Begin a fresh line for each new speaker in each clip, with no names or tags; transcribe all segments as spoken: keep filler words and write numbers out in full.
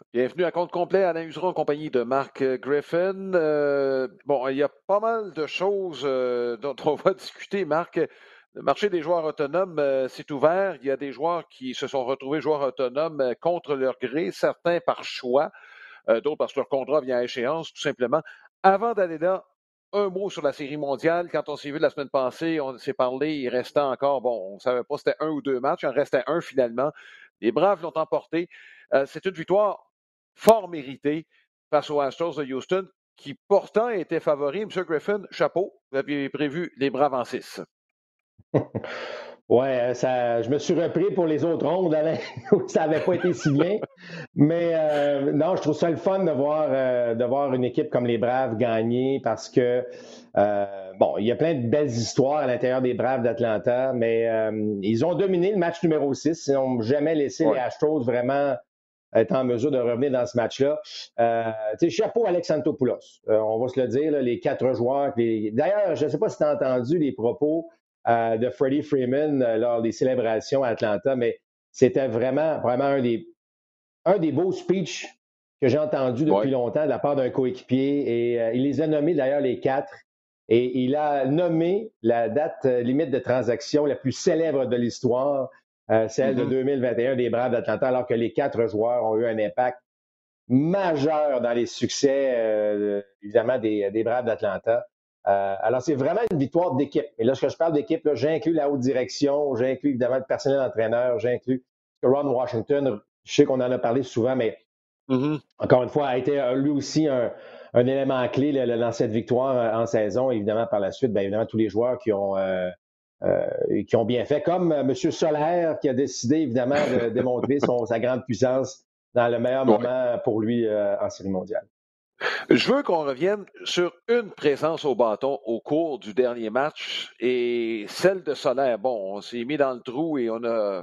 Bienvenue à compte complet, Alain Useron en compagnie de Marc Griffin. Euh, bon, il y a pas mal de choses euh, dont on va discuter, Marc. Le marché des joueurs autonomes, euh, c'est ouvert. Il y a des joueurs qui se sont retrouvés joueurs autonomes euh, contre leur gré, certains par choix, euh, d'autres parce que leur contrat vient à échéance, tout simplement. Avant d'aller là, un mot sur la Série mondiale. Quand on s'est vu la semaine passée, on s'est parlé, il restait encore, bon, on ne savait pas si c'était un ou deux matchs, il en restait un finalement. Les Braves l'ont emporté. Euh, c'est une victoire fort méritée face aux Astros de Houston, qui pourtant étaient favoris. M. Griffin, chapeau, vous aviez prévu les Braves en six.
Ouais, ça, je me suis repris pour les autres rondes, Alain, où ça n'avait pas été si bien. Mais euh, non, je trouve ça le fun de voir, euh, de voir une équipe comme les Braves gagner parce que, euh, bon, il y a plein de belles histoires à l'intérieur des Braves d'Atlanta, mais euh, ils ont dominé le match numéro six. Ils n'ont jamais laissé
Ouais.
les Astros vraiment être en mesure de revenir dans ce match-là. Euh, tu sais, chapeau Alex Antopoulos. Euh, on va se le dire, là, les quatre joueurs. Les... D'ailleurs, je ne sais pas si tu as entendu les propos euh, de Freddie Freeman euh, lors des célébrations à Atlanta, mais c'était vraiment, vraiment un des, un des beaux speeches que j'ai entendu depuis
Ouais.
longtemps de la part d'un coéquipier. Et euh, il les a nommés d'ailleurs les quatre. Et il a nommé la date euh, limite de transaction la plus célèbre de l'histoire, euh, celle mm-hmm. de deux mille vingt et un des Braves d'Atlanta, alors que les quatre joueurs ont eu un impact majeur dans les succès, euh, évidemment, des, des Braves d'Atlanta. Euh, alors, c'est vraiment une victoire d'équipe. Et lorsque je parle d'équipe, là, j'inclus la haute direction, j'inclus évidemment le personnel d'entraîneur, j'inclus Ron Washington. Je sais qu'on en a parlé souvent, mais mm-hmm. encore une fois, a été lui aussi un, un élément clé là, dans cette victoire en saison. Évidemment, par la suite, bien évidemment, tous les joueurs qui ont, euh, euh, qui ont bien fait, comme euh, M. Solaire, qui a décidé, évidemment, de démontrer son, sa grande puissance dans le meilleur ouais. moment pour lui euh, en Série mondiale.
Je veux qu'on revienne sur une présence au bâton au cours du dernier match et celle de Solaire. Bon, on s'est mis dans le trou et on a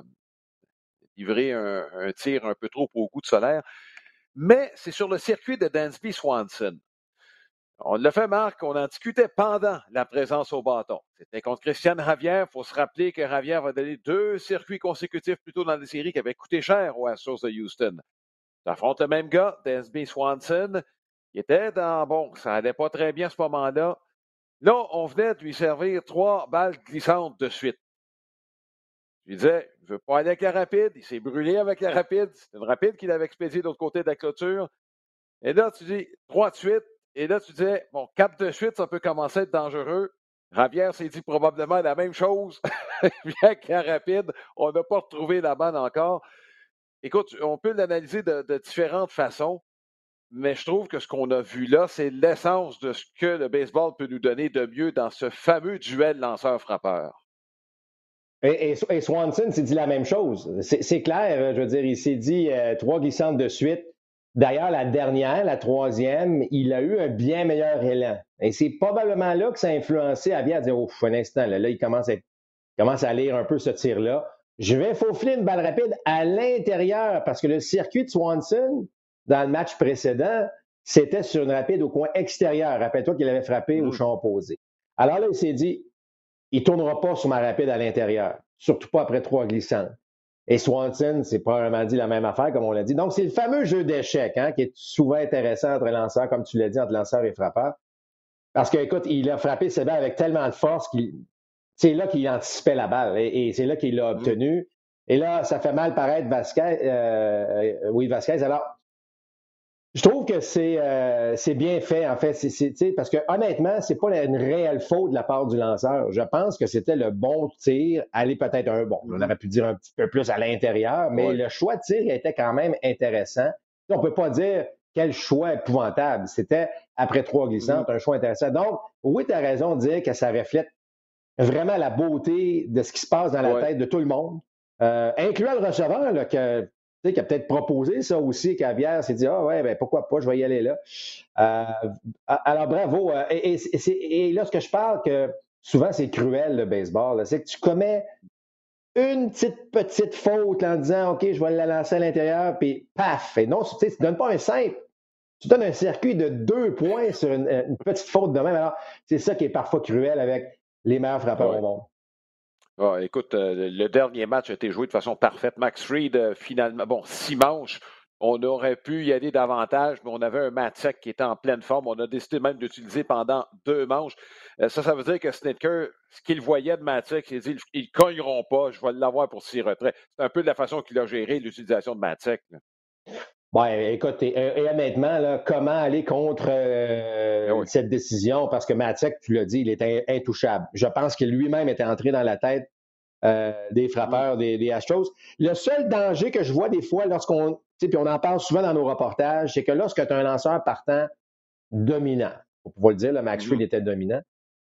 livré un, un tir un peu trop au goût de Solaire, mais c'est sur le circuit de Dansby Swanson. On l'a fait, Marc, on en discutait pendant la présence au bâton. C'était contre Christian Javier. Il faut se rappeler que Javier va donner deux circuits consécutifs plus tôt dans les séries qui avaient coûté cher aux Astros de Houston. Ça affronte le même gars, Dansby Swanson, qui était dans, bon, ça allait pas très bien à ce moment-là. Là, on venait de lui servir trois balles glissantes de suite. Je lui disais, je veux pas aller avec la rapide. Il s'est brûlé avec la rapide. C'est une rapide qu'il avait expédiée de l'autre côté de la clôture. Et là, tu dis, trois de suite. Et là, tu disais, bon, quatre de suite, ça peut commencer à être dangereux. Javier s'est dit probablement la même chose. Bien qu'à rapide, on n'a pas retrouvé la balle encore. Écoute, on peut l'analyser de, de différentes façons, mais je trouve que ce qu'on a vu là, c'est l'essence de ce que le baseball peut nous donner de mieux dans ce fameux duel lanceur-frappeur.
Et, et, et Swanson s'est dit la même chose. C'est, c'est clair, je veux dire, il s'est dit euh, trois glissantes de suite. D'ailleurs, la dernière, la troisième, il a eu un bien meilleur élan. Et c'est probablement là que ça a influencé Javier à dire, oh, un instant, là, là il commence à, être, commence à lire un peu ce tir-là. Je vais faufiler une balle rapide à l'intérieur parce que le circuit de Swanson, dans le match précédent, c'était sur une rapide au coin extérieur. Rappelle-toi qu'il avait frappé mmh. au champ opposé. Alors là, il s'est dit, il ne tournera pas sur ma rapide à l'intérieur, surtout pas après trois glissantes. Et Swanson, c'est probablement dit la même affaire, comme on l'a dit. Donc, c'est le fameux jeu d'échecs hein, qui est souvent intéressant entre lanceurs, comme tu l'as dit, entre lanceurs et frappeurs. Parce que, écoute, il a frappé ses balles avec tellement de force qu'il c'est là qu'il anticipait la balle et, et c'est là qu'il l'a obtenu. Mmh. Et là, ça fait mal paraître Vasquez. Euh, oui, Vasquez. Alors, je trouve que c'est, euh, c'est bien fait, en fait. C'est, c'est, parce que honnêtement, c'est pas une réelle faute de la part du lanceur. Je pense que c'était le bon tir. Aller peut-être un bon. On aurait pu dire un petit peu plus à l'intérieur, mais ouais. le choix de tir était quand même intéressant. On peut pas dire quel choix épouvantable. C'était après trois glissantes, mmh. un choix intéressant. Donc, oui, tu as raison de dire que ça reflète vraiment la beauté de ce qui se passe dans la ouais. tête de tout le monde, euh, incluant le receveur là, que, qui a peut-être proposé ça aussi, qu'Avière s'est dit « Ah ouais, ben pourquoi pas, je vais y aller là. Euh, » Alors bravo. Et, et, et, et là, ce que je parle, que souvent c'est cruel le baseball, là, c'est que tu commets une petite petite faute en disant « OK, je vais la lancer à l'intérieur », puis paf! Et non, tu ne donnes pas un simple. Tu donnes un circuit de deux points sur une, une petite faute de même. Alors, c'est ça qui est parfois cruel avec les meilleurs frappeurs ouais. au monde.
Ah, écoute, euh, le dernier match a été joué de façon parfaite. Max Fried, euh, finalement, bon, six manches, on aurait pu y aller davantage, mais on avait un Matzek qui était en pleine forme. On a décidé même d'utiliser pendant deux manches. Euh, ça, ça veut dire que Snitker, ce qu'il voyait de Matzek, il dit ils ne cogneront pas, je vais l'avoir pour six retraits. C'est un peu de la façon qu'il a géré l'utilisation de Matzek.
Ouais, écoute, et, et honnêtement, là, comment aller contre euh,
Oui.
cette décision? Parce que Matzek, tu l'as dit, il est intouchable. Je pense que lui-même était entré dans la tête euh, des frappeurs mm. des, des Astros. Le seul danger que je vois des fois lorsqu'on, puis on en parle souvent dans nos reportages, c'est que lorsque tu as un lanceur partant dominant, on peut le dire, le Max Fried mm-hmm. était dominant,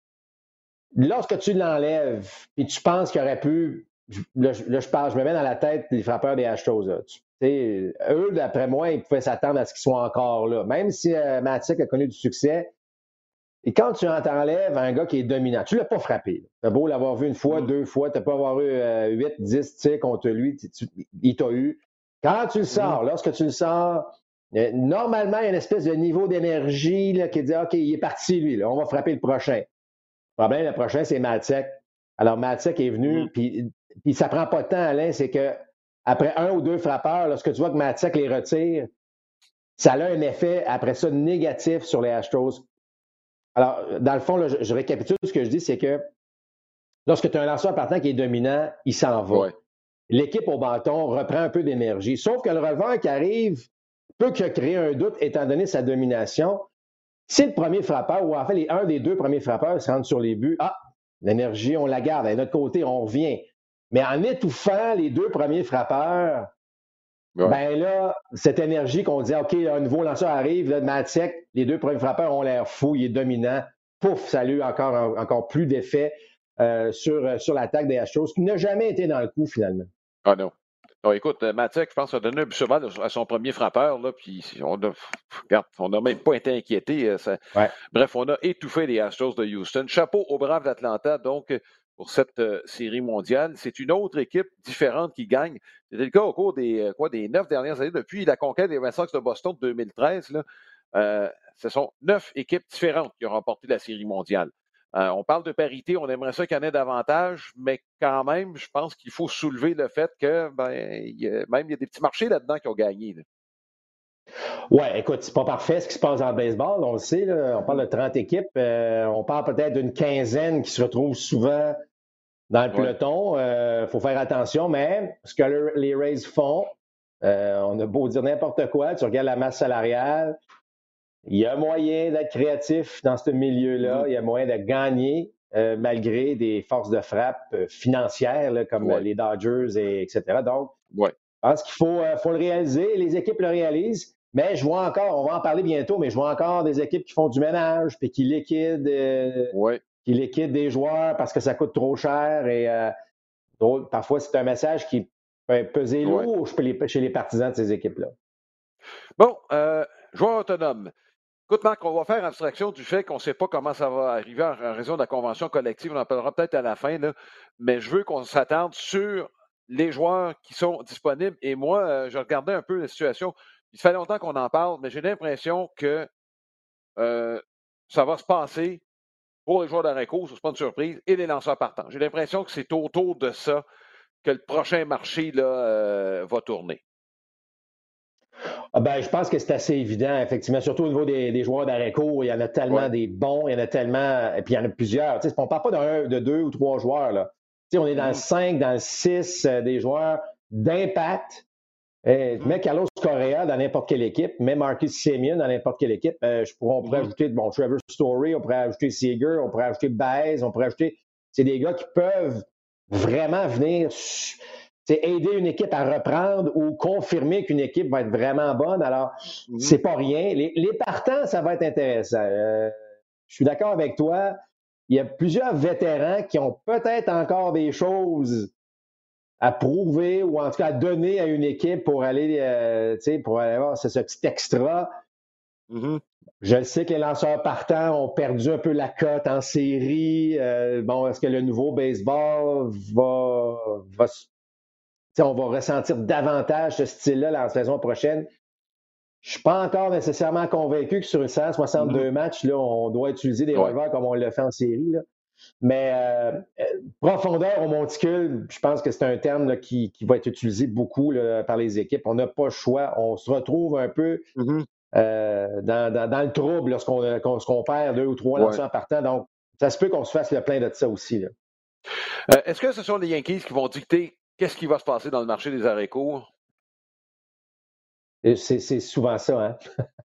lorsque tu l'enlèves et tu penses qu'il aurait pu, là, là, je parle, je me mets dans la tête des frappeurs des Astros, là, tu, T'sais, eux, d'après moi, ils pouvaient s'attendre à ce qu'ils soient encore là. Même si euh, Matzek a connu du succès, et quand tu t'enlèves un gars qui est dominant, tu ne l'as pas frappé. Tu as beau l'avoir vu une fois, mm. deux fois, tu n'as pas avoir eu euh, huit, dix tirs contre lui, tu, tu, il t'a eu. Quand tu le sors, mm. lorsque tu le sors, euh, normalement, il y a une espèce de niveau d'énergie là, qui dit OK, il est parti, lui, là, on va frapper le prochain. Le problème, le prochain, c'est Matzek. Alors, Matzek est venu, mm. puis, puis ça prend pas de temps, Alain, c'est que après un ou deux frappeurs, lorsque tu vois que Matzek les retire, ça a un effet, après ça, négatif sur les Astros. Alors, dans le fond, là, je, je récapitule ce que je dis, c'est que lorsque tu as un lanceur partant qui est dominant, il s'en va. Ouais. L'équipe au bâton reprend un peu d'énergie. Sauf que le releveur qui arrive peut que créer un doute étant donné sa domination. Si le premier frappeur, ou en fait, les, un des deux premiers frappeurs se rendent sur les buts, ah, l'énergie, on la garde. De notre côté, on revient. Mais en étouffant les deux premiers frappeurs, ouais. ben là, cette énergie qu'on dit, OK, un nouveau lanceur arrive, là, Matzek, les deux premiers frappeurs ont l'air fous, il est dominant. Pouf, ça a eu encore, un, encore plus d'effet euh, sur, sur l'attaque des Astros, qui n'a jamais été dans le coup, finalement.
Ah non. Non, écoute, Matzek, je pense, a donné un but souvent à son premier frappeur, là, puis on a, regarde, on n'a même pas été inquiété. Ça,
ouais.
Bref, on a étouffé les Astros de Houston. Chapeau aux Braves d'Atlanta, donc, pour cette euh, série mondiale. C'est une autre équipe différente qui gagne. C'était le cas au cours des, euh, quoi, des neuf dernières années, depuis la conquête des Red Sox de Boston de deux mille treize. Là, euh, ce sont neuf équipes différentes qui ont remporté la série mondiale. Euh, on parle de parité, on aimerait ça qu'il y en ait davantage, mais quand même, je pense qu'il faut soulever le fait que ben, il y a, même il y a des petits marchés là-dedans qui ont gagné. Là.
Oui, écoute, c'est pas parfait ce qui se passe en baseball, on le sait, là, on parle de trente équipes, euh, on parle peut-être d'une quinzaine qui se retrouvent souvent dans le peloton. Il ouais. euh, faut faire attention, mais ce que le, les Rays font, euh, on a beau dire n'importe quoi, tu regardes la masse salariale, il y a moyen d'être créatif dans ce milieu-là, mmh. il y a moyen de gagner euh, malgré des forces de frappe euh, financières là, comme ouais. les Dodgers, et, etc. Donc,
ouais.
je pense qu'il faut, euh, faut le réaliser, les équipes le réalisent. Mais je vois encore, on va en parler bientôt, mais je vois encore des équipes qui font du ménage puis qui liquident, euh,
ouais.
qui liquident des joueurs parce que ça coûte trop cher. Et euh, d'autres, parfois, c'est un message qui peut peser lourd ouais. chez, les, chez les partisans de ces équipes-là.
Bon, euh, joueur autonome. Écoute, Marc, on va faire abstraction du fait qu'on ne sait pas comment ça va arriver en raison de la convention collective. On en parlera peut-être à la fin, là, mais je veux qu'on s'attarde sur les joueurs qui sont disponibles. Et moi, euh, je regardais un peu la situation. Il fait longtemps qu'on en parle, mais j'ai l'impression que euh, ça va se passer pour les joueurs d'Areco, ce n'est pas une surprise, et les lanceurs partants. J'ai l'impression que c'est autour de ça que le prochain marché là, euh, va tourner.
Ah ben, je pense que c'est assez évident, effectivement, surtout au niveau des, des joueurs d'Areco. Il y en a tellement ouais. des bons, il y en a tellement, et puis il y en a plusieurs. Tu sais, on ne parle pas d'un, de deux ou trois joueurs. Là. Tu sais, on est dans mmh. le cinq, dans le six, euh, des joueurs d'impact. Eh, mmh. Mets Carlos Correa dans n'importe quelle équipe, mets Marcus Semien dans n'importe quelle équipe. Euh, je pourrais, on pourrait mmh. ajouter bon, Trevor Story, on pourrait ajouter Seager, on pourrait ajouter Baez, on pourrait ajouter. C'est des gars qui peuvent vraiment venir aider une équipe à reprendre ou confirmer qu'une équipe va être vraiment bonne. Alors, mmh. c'est pas rien. Les, les partants, ça va être intéressant. Euh, je suis d'accord avec toi. Il y a plusieurs vétérans qui ont peut-être encore des choses à prouver ou en tout cas à donner à une équipe pour aller, euh, tu sais, pour aller avoir ce, ce petit extra.
Mm-hmm.
Je sais que les lanceurs partants ont perdu un peu la cote en série. Euh, bon, est-ce que le nouveau baseball va, va tu sais, on va ressentir davantage ce style-là la saison prochaine? Je suis pas encore nécessairement convaincu que sur une cent soixante-deux mm-hmm. matchs, là, on doit utiliser des
ouais.
releveurs comme on l'a fait en série, là. Mais euh, profondeur au monticule, je pense que c'est un terme là, qui, qui va être utilisé beaucoup là, par les équipes. On n'a pas le choix. On se retrouve un peu
Mm-hmm.
euh, dans, dans, dans le trouble lorsqu'on, lorsqu'on perd deux ou trois
Ouais.
lanceurs partant. Donc, ça se peut qu'on se fasse le plein de ça aussi. Là.
Euh, est-ce que ce sont les Yankees qui vont dicter qu'est-ce qui va se passer dans le marché des arrêts courts?
C'est, c'est souvent ça, hein?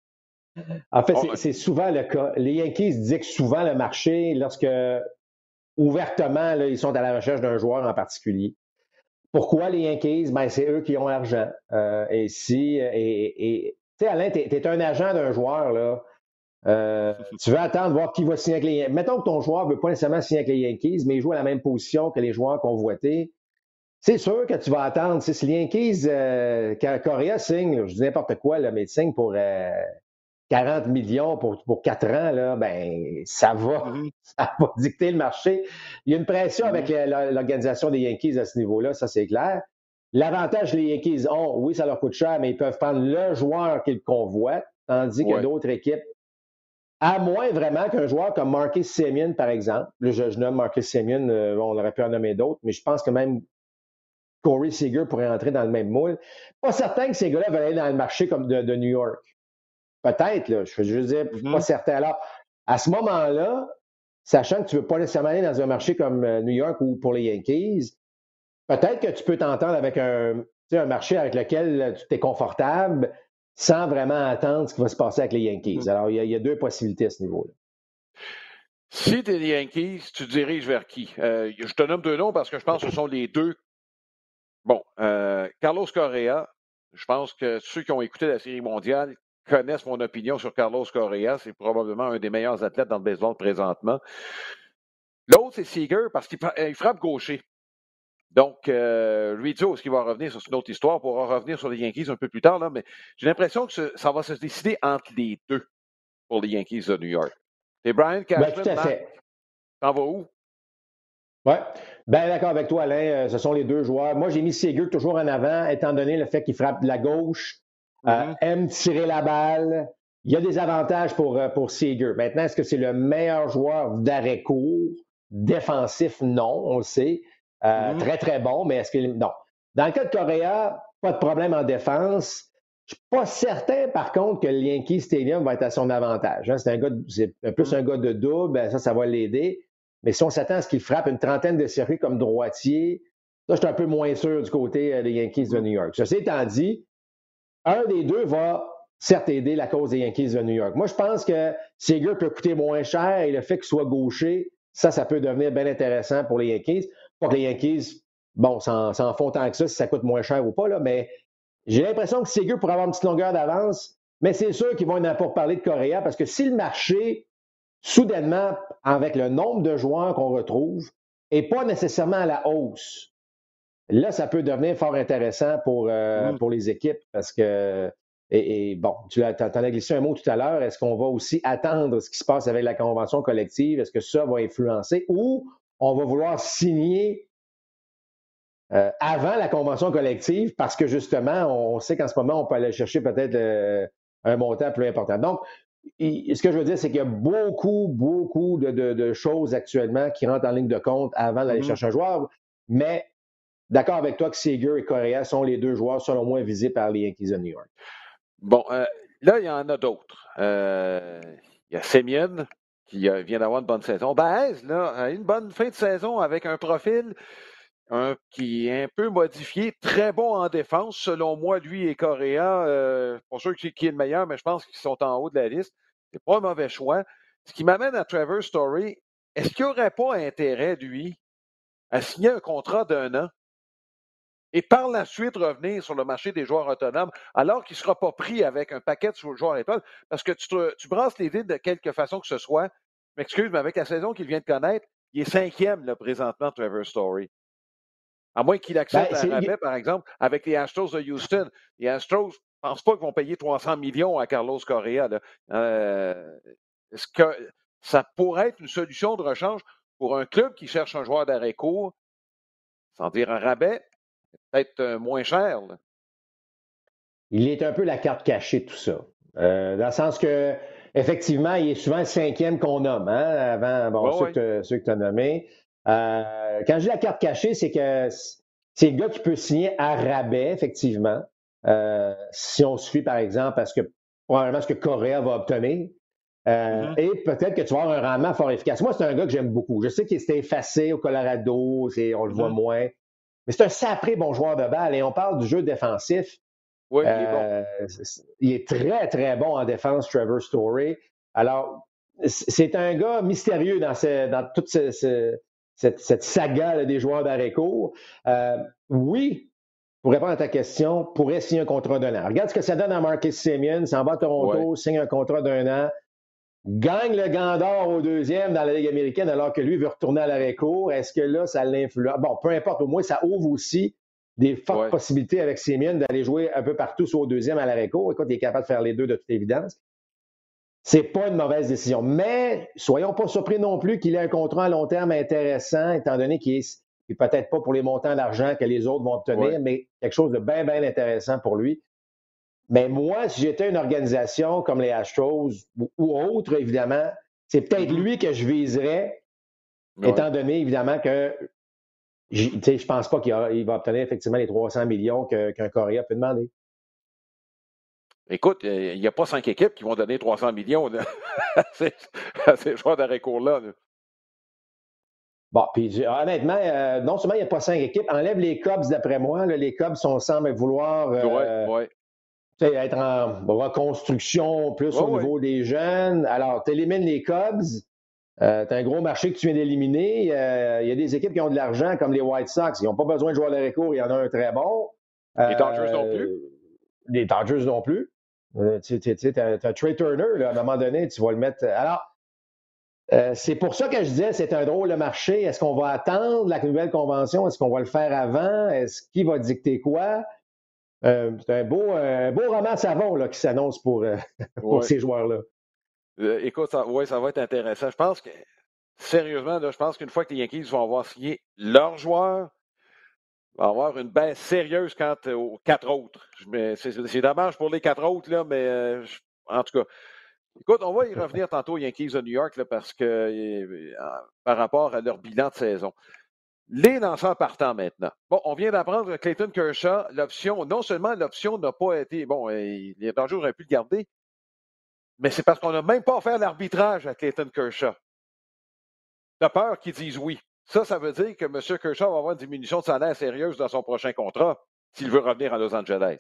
En fait,
Oh,
c'est, c'est souvent le cas. Les Yankees dictent souvent le marché lorsque, ouvertement, là, ils sont à la recherche d'un joueur en particulier. Pourquoi les Yankees? Ben, c'est eux qui ont l'argent. Euh, et si, et, et tu sais, Alain, t'es, t'es un agent d'un joueur, là. Euh, tu veux attendre voir qui va signer avec les Yankees. Mettons que ton joueur ne veut pas nécessairement signer avec les Yankees, mais il joue à la même position que les joueurs convoités. C'est sûr que tu vas attendre. Si les Yankees, euh, quand Correa signe, là, je dis n'importe quoi, là, mais il signe pour euh, quarante millions pour, pour quatre ans, là, ben, ça va,
mm-hmm.
ça va dicter le marché. Il y a une pression
Mm-hmm.
avec la, l'organisation des Yankees à ce niveau-là, ça c'est clair. L'avantage que les Yankees ont, oui, ça leur coûte cher, mais ils peuvent prendre le joueur qu'ils convoitent, tandis
Ouais.
que d'autres équipes, à moins vraiment qu'un joueur comme Marcus Semien, par exemple, là, je, je nomme Marcus Semien, euh, on aurait pu en nommer d'autres, mais je pense que même Corey Seager pourrait entrer dans le même moule. Pas certain que ces gars-là veulent aller dans le marché comme de, de New York. Peut-être, là, je veux juste dire,
Mm-hmm.
pas certain. Alors, à ce moment-là, sachant que tu ne veux pas nécessairement aller dans un marché comme New York ou pour les Yankees, peut-être que tu peux t'entendre avec un, un marché avec lequel tu es confortable sans vraiment attendre ce qui va se passer avec les Yankees. Alors, il y a, il y a deux possibilités à ce niveau-là.
Si tu es les Yankees, tu te diriges vers qui? Euh, je te nomme deux noms parce que je pense que ce sont les deux. Bon, euh, Carlos Correa, je pense que ceux qui ont écouté la Série mondiale connaissent mon opinion sur Carlos Correa. C'est probablement un des meilleurs athlètes dans le baseball présentement. L'autre, c'est Seager parce qu'il frappe gaucher. Donc, euh, Rizzo, est-ce qu'il va revenir sur une autre histoire? Pour revenir sur les Yankees un peu plus tard, là, mais j'ai l'impression que ce, ça va se décider entre les deux pour les Yankees de New York. C'est Brian
Ben,
Cashman,
tout à
Marc,
fait.
t'en vas où?
Oui. Bien d'accord avec toi, Alain. Euh, ce sont les deux joueurs. Moi, j'ai mis Seager toujours en avant, étant donné le fait qu'il frappe de la gauche, euh,
Mm-hmm.
aime tirer la balle. Il y a des avantages pour, euh, pour Seager. Maintenant, est-ce que c'est le meilleur joueur d'arrêt court? Défensif, non, on le sait. Euh,
Mm-hmm.
Très, très bon, mais est-ce que. Non. Dans le cas de Correa, pas de problème en défense. Je ne suis pas certain, par contre, que le Yankee Stadium va être à son avantage. Hein. C'est, un gars de, c'est plus un gars de double, ben ça, ça va l'aider. Mais si on s'attend à ce qu'il frappe une trentaine de circuits comme droitier, là, je suis un peu moins sûr du côté euh, des Yankees de New York. Ceci étant dit, un des deux va certes aider la cause des Yankees de New York. Moi, je pense que Seager peut coûter moins cher et le fait qu'il soit gaucher, ça, ça peut devenir bien intéressant pour les Yankees. Pas que les Yankees, bon, s'en, s'en font tant que ça, si ça coûte moins cher ou pas, là, mais j'ai l'impression que Seager pourrait avoir une petite longueur d'avance, mais c'est sûr qu'ils vont en pour parler de Correa parce que si le marché, soudainement, avec le nombre de joueurs qu'on retrouve, n'est pas nécessairement à la hausse, là, ça peut devenir fort intéressant pour, euh,
Mm-hmm.
pour les équipes parce que, et, et bon, tu en as glissé un mot tout à l'heure, est-ce qu'on va aussi attendre ce qui se passe avec la convention collective? Est-ce que ça va influencer ou on va vouloir signer Euh, avant la convention collective parce que justement, on sait qu'en ce moment, on peut aller chercher peut-être euh, un montant plus important. Donc, il, ce que je veux dire, c'est qu'il y a beaucoup, beaucoup de, de, de choses actuellement qui rentrent en ligne de compte avant d'aller
Mm-hmm.
chercher un joueur. Mais d'accord avec toi que Seager et Correa sont les deux joueurs, selon moi, visés par les Yankees de New York.
Bon, euh, là, il y en a d'autres. Euh, il y a Semien qui euh, vient d'avoir une bonne saison. Baez, là, a une bonne fin de saison avec un profil un, qui est un peu modifié, très bon en défense. Selon moi, lui et Correa, euh, pas sûr qui, qui est le meilleur, mais je pense qu'ils sont en haut de la liste. C'est pas un mauvais choix. Ce qui m'amène à Trevor Story, est-ce qu'il n'aurait pas intérêt, lui, à signer un contrat d'un an et par la suite revenir sur le marché des joueurs autonomes, alors qu'il ne sera pas pris avec un paquet de joueurs étoiles, parce que tu, te, tu brasses les vides de quelque façon que ce soit. Je m'excuse, mais avec la saison qu'il vient de connaître, il est cinquième là, présentement, Trevor Story. À moins qu'il accepte
Ben,
un
c'est,
rabais, par exemple, avec les Astros de Houston. Les Astros, je ne pense pas qu'ils vont payer trois cents millions à Carlos Correa. Là. Euh, est-ce que ça pourrait être une solution de rechange pour un club qui cherche un joueur d'arrêt court, sans dire un rabais, peut-être euh, moins cher? Là.
il est un peu la carte cachée de tout ça. Euh, dans le sens que effectivement, il est souvent le cinquième qu'on nomme, hein, avant bon,
Ouais,
ceux
ouais.
que, ceux que tu as nommés. Euh, quand je dis la carte cachée, c'est que c'est le gars qui peut signer à rabais, effectivement, euh, si on suit, par exemple, à ce que, probablement ce que Correa va obtenir. Euh,
Mhm.
et peut-être que tu vas avoir un rendement fort efficace. Moi, c'est un gars que j'aime beaucoup. Je sais qu'il s'était effacé au Colorado, c'est, on le voit
Mhm.
moins. Mais c'est un sacré bon joueur de balle. Et on parle du jeu défensif.
Oui, il est bon.
Euh, il est très, très bon en défense, Trevor Story. Alors, c'est un gars mystérieux dans, ce, dans toute ce, ce, cette, cette saga là, des joueurs d'arrêt-court. Euh, oui, pour répondre à ta question, pourrait signer un contrat d'un an. Regarde ce que ça donne à Marcus Semien, s'en va à
Ouais.
Toronto, signe un contrat d'un an, gagne le gant d'or au deuxième dans la Ligue américaine alors que lui veut retourner à l'arrêt-court. Est-ce que là, ça l'influence? Bon, peu importe, au moins, ça ouvre aussi des fortes
Ouais.
possibilités avec Semien d'aller jouer un peu partout, soit au deuxième à l'arrêt-court. Écoute, il est capable de faire les deux de toute évidence. C'est pas une mauvaise décision. Mais soyons pas surpris non plus qu'il ait un contrat à long terme intéressant, étant donné qu'il est, est peut-être pas pour les montants d'argent que les autres vont obtenir,
Ouais.
mais quelque chose de bien, bien intéressant pour lui. Mais moi, si j'étais une organisation comme les Astros ou, ou autre, évidemment, c'est peut-être
Mhm.
lui que je viserais,
Ouais.
étant donné, évidemment, que je ne pense pas qu'il a, il va obtenir effectivement les trois cents millions que, qu'un Correa peut demander.
Écoute, il n'y a pas cinq équipes qui vont donner trois cents millions là, à, ces, à ces joueurs d'arrêt-court-là. Là.
Bon, puis honnêtement, euh, non seulement il n'y a pas cinq équipes, enlève les Cubs d'après moi. Là, les Cubs sont, semblent vouloir
Ouais,
euh,
ouais.
être en reconstruction plus
Ouais,
au
ouais.
niveau des jeunes. Alors, tu élimines les Cubs. Euh, tu as un gros marché que tu viens d'éliminer. Il euh, y a des équipes qui ont de l'argent, comme les White Sox. Ils n'ont pas besoin de joueurs d'arrêt-court. Il y en a un très bon.
Les Dodgers non plus.
Euh, les Dodgers non plus. Euh, tu sais, tu as, as Trey Turner, là, à un moment donné, tu vas le mettre. Alors, euh, c'est pour ça que je disais, c'est un drôle de marché. Est-ce qu'on va attendre la nouvelle convention? Est-ce qu'on va le faire avant? Est-ce qui va dicter quoi? Euh, c'est un beau, un beau roman savon là, qui s'annonce pour, euh, pour
Ouais.
ces joueurs-là.
Euh, écoute, ça, ouais, ça va être intéressant. Je pense que, sérieusement, là, je pense qu'une fois que les Yankees vont avoir signé leurs joueurs, il va y avoir une baisse sérieuse quant aux quatre autres. Mais c'est, c'est dommage pour les quatre autres, là, mais euh, je- en tout cas. Écoute, on va y revenir tantôt aux Yankees de New York là, parce que euh, par rapport à leur bilan de saison. Les lanceurs partants maintenant. Bon, on vient d'apprendre que Clayton Kershaw, l'option, non seulement l'option n'a pas été, bon, euh, les Rangers auraient pu le garder, mais c'est parce qu'on n'a même pas offert l'arbitrage à Clayton Kershaw. De peur qu'ils disent oui. Ça, ça veut dire que M. Kershaw va avoir une diminution de salaire sérieuse dans son prochain contrat s'il veut revenir à Los Angeles.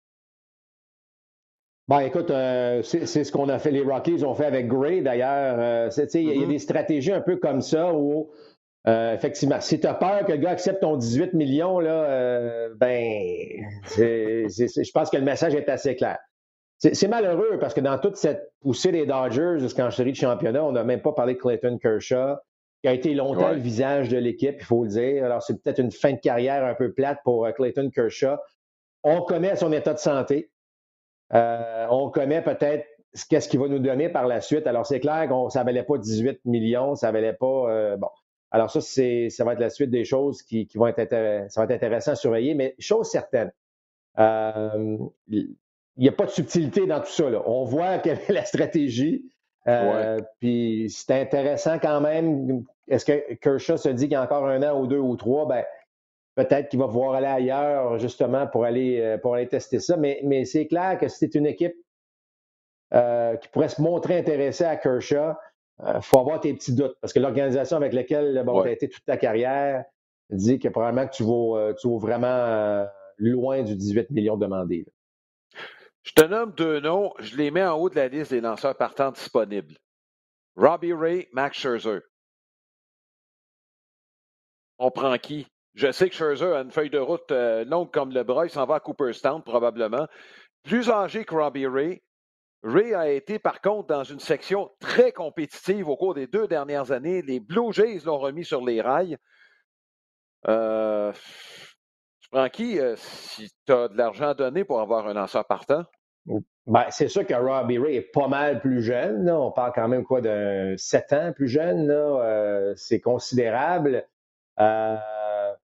Bon, écoute, euh, c'est, c'est ce qu'on a fait, les Rockies ont fait avec Gray d'ailleurs. Euh, c'est, tu sais, il y a- il y a
Mhm.
des stratégies un peu comme ça où, euh, effectivement, si tu as peur que le gars accepte ton dix-huit millions, là, euh, ben, c'est, c'est- c'est- je pense que le message est assez clair. C'est, c'est malheureux parce que dans toute cette poussée des Dodgers jusqu'en série de championnat, on n'a même pas parlé de Clayton Kershaw, qui a été longtemps le
Ouais.
visage de l'équipe, il faut le dire. Alors, c'est peut-être une fin de carrière un peu plate pour euh, Clayton Kershaw. On connaît son état de santé. Euh, on connaît peut-être qu'est-ce qu'il va nous donner par la suite. Alors, c'est clair que ça ne valait pas dix-huit millions, ça ne valait pas. Euh, bon. Alors, ça, c'est, ça va être la suite des choses qui, qui vont être intéress- ça va être intéressant à surveiller. Mais chose certaine, euh, il n'y a pas de subtilité dans tout ça. Là. On voit quelle est la stratégie.
Ouais.
Euh, puis c'est intéressant quand même. Est-ce que Kershaw se dit qu'il y a encore un an ou deux ou trois? Ben, peut-être qu'il va pouvoir aller ailleurs, justement, pour aller, euh, pour aller tester ça. Mais, mais c'est clair que si c'est une équipe euh, qui pourrait se montrer intéressée à Kershaw, il euh, faut avoir tes petits doutes. Parce que l'organisation avec laquelle bon, tu
Ouais.
as été toute ta carrière dit que probablement que tu vas, euh, tu vas vraiment euh, loin du dix-huit millions demandés. Là.
Je te nomme deux noms, je les mets en haut de la liste des lanceurs partants disponibles. Robbie Ray, Max Scherzer. On prend qui? Je sais que Scherzer a une feuille de route euh, longue comme le bras. Il s'en va à Cooperstown, probablement. Plus âgé que Robbie Ray. Ray a été, par contre, dans une section très compétitive au cours des deux dernières années. Les Blue Jays l'ont remis sur les rails. Euh, tu prends qui euh, si tu as de l'argent à donner pour avoir un lanceur partant?
Ben, c'est sûr que Robbie Ray est pas mal plus jeune. Là. On parle quand même quoi d'un sept ans plus jeune. Là. Euh, c'est considérable. Euh,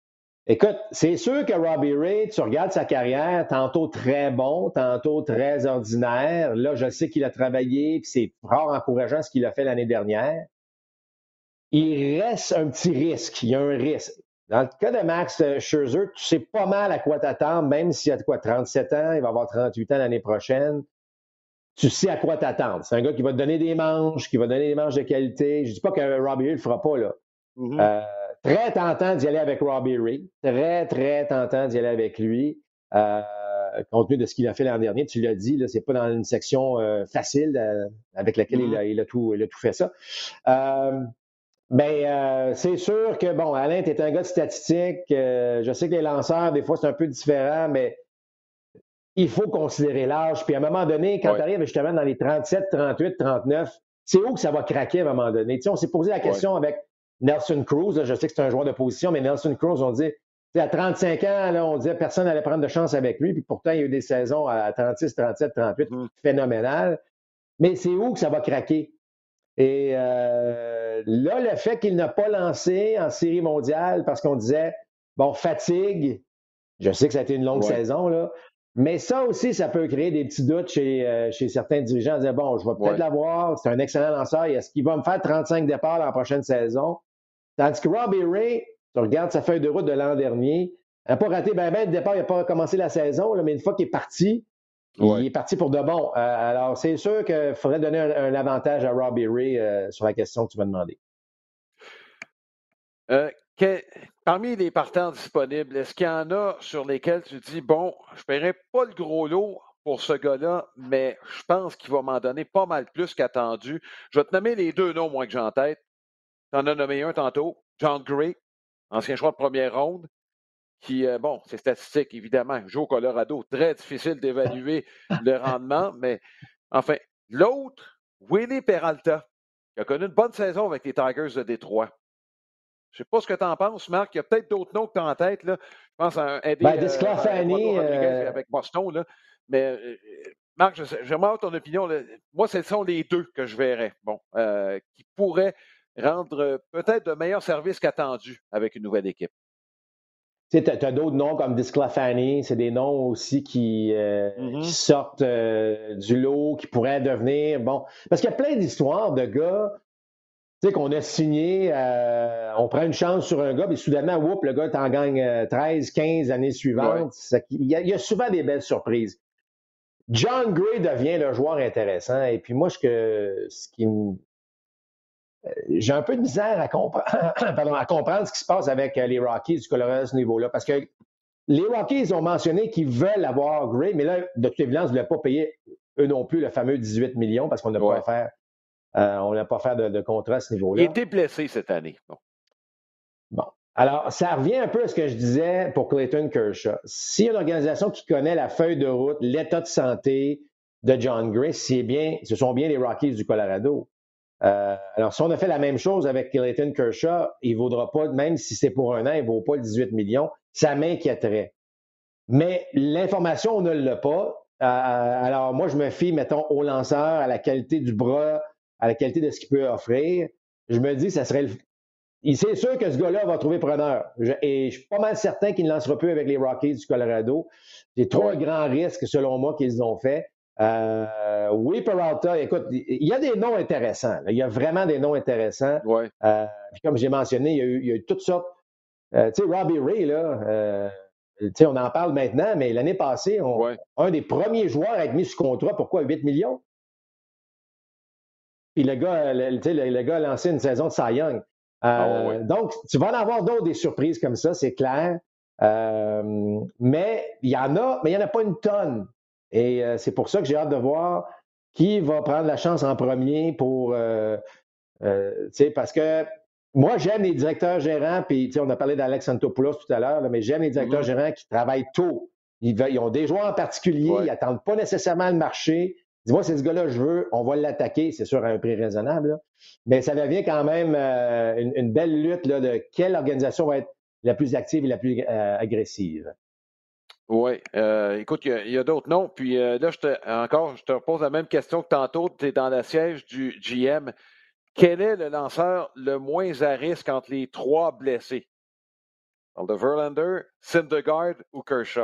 Écoute, c'est sûr que Robbie Ray, tu regardes sa carrière, tantôt très bon, tantôt très ordinaire. Là, je sais qu'il a travaillé, puis c'est rare encourageant ce qu'il a fait l'année dernière. Il reste un petit risque. Il y a un risque. Dans le cas de Max Scherzer, tu sais pas mal à quoi t'attendre, même s'il a de quoi trente-sept ans, il va avoir trente-huit ans l'année prochaine. Tu sais à quoi t'attendre. C'est un gars qui va te donner des manches, qui va donner des manches de qualité. Je dis pas que Robbie Ray le fera pas, là.
Mm-hmm.
Euh, très tentant d'y aller avec Robbie Ray. Très, très tentant d'y aller avec lui. Euh, compte tenu de ce qu'il a fait l'an dernier, tu l'as dit, là, c'est pas dans une section euh, facile euh, avec laquelle mm-hmm. il, a, il, a tout, il a tout fait ça. Euh, Ben, euh, c'est sûr que, bon, Alain, tu es un gars de statistiques. Euh, je sais que les lanceurs, des fois, c'est un peu différent, mais il faut considérer l'âge. Puis à un moment donné, quand ouais. tu arrives justement dans les trente-sept, trente-huit, trente-neuf, c'est où que ça va craquer à un moment donné? Tu sais, on s'est posé la question ouais. avec Nelson Cruz. Là, je sais que c'est un joueur de position, mais Nelson Cruz, on dit, à trente-cinq ans, là, on disait que personne n'allait prendre de chance avec lui. Puis pourtant, il y a eu des saisons à trente-six, trente-sept, trente-huit, mmh. phénoménales. Mais c'est où que ça va craquer? Et euh, là, le fait qu'il n'a pas lancé en série mondiale parce qu'on disait, bon, fatigue, je sais que ça a été une longue ouais. saison, là, mais ça aussi, ça peut créer des petits doutes chez, euh, chez certains dirigeants. Ils disaient, bon, je vais peut-être ouais. l'avoir, c'est un excellent lanceur, est-ce qu'il va me faire trente-cinq départs dans la prochaine saison? Tandis que Robbie Ray, tu regardes sa feuille de route de l'an dernier, il n'a pas raté ben ben de départ, il n'a pas commencé la saison, là, mais une fois qu'il est parti, Ouais. il est parti pour de bon. Euh, alors, c'est sûr qu'il faudrait donner un, un avantage à Robbie Ray euh, sur la question que tu m'as demandé.
Euh, que, parmi les partants disponibles, est-ce qu'il y en a sur lesquels tu dis, bon, je ne paierai pas le gros lot pour ce gars-là, mais je pense qu'il va m'en donner pas mal plus qu'attendu. Je vais te nommer les deux noms, moi, que j'ai en tête. Tu en as nommé un tantôt, John Gray, ancien choix de première ronde. Qui, euh, bon, c'est statistique, évidemment, joue au Colorado, très difficile d'évaluer le rendement, mais enfin, l'autre, Willie Peralta, qui a connu une bonne saison avec les Tigers de Détroit. Je ne sais pas ce que tu en penses, Marc, il y a peut-être d'autres noms que tu as en tête, là. Je pense à un Eddie
ben, euh,
euh, avec Boston, là. Mais euh, Marc, j'aimerais avoir ton opinion. Là. Moi, ce sont les deux que je verrais, bon, euh, qui pourraient rendre peut-être de meilleurs services qu'attendus avec une nouvelle équipe.
Tu sais, tu as d'autres noms comme Disclafani, c'est des noms aussi qui, euh, mm-hmm. qui sortent euh, du lot, qui pourraient devenir, bon, parce qu'il y a plein d'histoires de gars, tu sais, qu'on a signé, euh, on prend une chance sur un gars, puis soudainement, whoop, le gars t'en gagne treize, quinze années suivantes. Ouais. Il, y a, il y a souvent des belles surprises. John Gray devient le joueur intéressant, et puis moi, ce, que, ce qui me j'ai un peu de misère à, compre- Pardon, à comprendre ce qui se passe avec les Rockies du Colorado à ce niveau-là. Parce que les Rockies ont mentionné qu'ils veulent avoir Gray, mais là, de toute évidence, ils ne voulaient pas payer eux non plus le fameux dix-huit millions parce qu'on n'a ouais. pas affaire, euh, on n'a pas affaire de, de contrat à ce niveau-là.
Il était blessé cette année. Bon.
bon. Alors, ça revient un peu à ce que je disais pour Clayton Kershaw. S'il y a une organisation qui connaît la feuille de route, l'état de santé de John Gray, c'est bien, ce sont bien les Rockies du Colorado. Euh, alors, si on a fait la même chose avec Clayton Kershaw, il ne vaudra pas, même si c'est pour un an, il ne vaut pas le dix-huit millions. Ça m'inquiéterait. Mais l'information, on ne l'a pas. Euh, alors, moi, je me fie, mettons, au lanceur, à la qualité du bras, à la qualité de ce qu'il peut offrir. Je me dis, ça serait le... C'est sûr que ce gars-là va trouver preneur. Je... Et je suis pas mal certain qu'il ne lancera plus avec les Rockies du Colorado. C'est trop un grand risque, selon moi, qu'ils ont fait. Euh, oui, Peralta, écoute, il y a des noms intéressants. Là. Il y a vraiment des noms intéressants.
Ouais.
Euh, puis comme j'ai mentionné, il y a eu, il y a eu toutes sortes. Euh, tu sais, Robbie Ray, là, euh, tu sais, on en parle maintenant, mais l'année passée, on, ouais. un des premiers joueurs à être mis sous contrat, pourquoi huit millions? Puis le gars, le, le, le gars a lancé une saison de Cy Young. Euh, ah, ouais. Donc, tu vas en avoir d'autres des surprises comme ça, c'est clair. Euh, mais il y en a, mais il n'y en a pas une tonne. Et euh, c'est pour ça que j'ai hâte de voir qui va prendre la chance en premier pour, euh, euh, tu sais, parce que moi, j'aime les directeurs gérants, puis, tu sais, on a parlé d'Alex Antopoulos tout à l'heure, là, mais j'aime les directeurs mm-hmm. gérants qui travaillent tôt. Ils, ils ont des joueurs en particulier, ouais. ils n'attendent pas nécessairement le marché. Dis-moi, c'est ce gars-là, je veux, on va l'attaquer, c'est sûr, à un prix raisonnable, là. Mais ça devient quand même euh, une, une belle lutte là, de quelle organisation va être la plus active et la plus euh, agressive.
Oui. Euh, écoute, il y a, a d'autres noms. Puis euh, là, je te, encore, je te repose la même question que tantôt. Tu es dans la siège du G M. Quel est le lanceur le moins à risque entre les trois blessés? On parle de Verlander, Syndergaard ou Kershaw?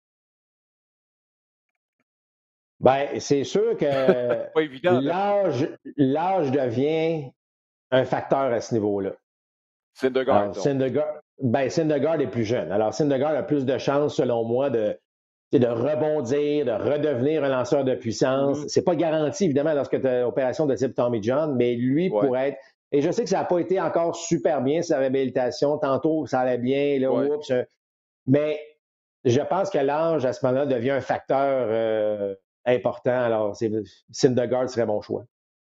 Ben, c'est sûr que
Pas évident, là.
l'âge, l'âge devient un facteur à ce niveau-là.
Syndergaard,
Alors,
donc.
Syndergaard, ben, Syndergaard est plus jeune. Alors, Syndergaard a plus de chances, selon moi, de, de rebondir, de redevenir un lanceur de puissance.
Mhm.
C'est pas garanti, évidemment, lorsque tu as opération de type Tommy John, mais lui
Ouais.
pourrait être. Et je sais que ça n'a pas été encore super bien, sa réhabilitation. Tantôt, ça allait bien, là,
Ouais.
oups. Mais je pense que l'âge, à ce moment-là, devient un facteur euh, important. Alors, c'est, Syndergaard serait mon choix.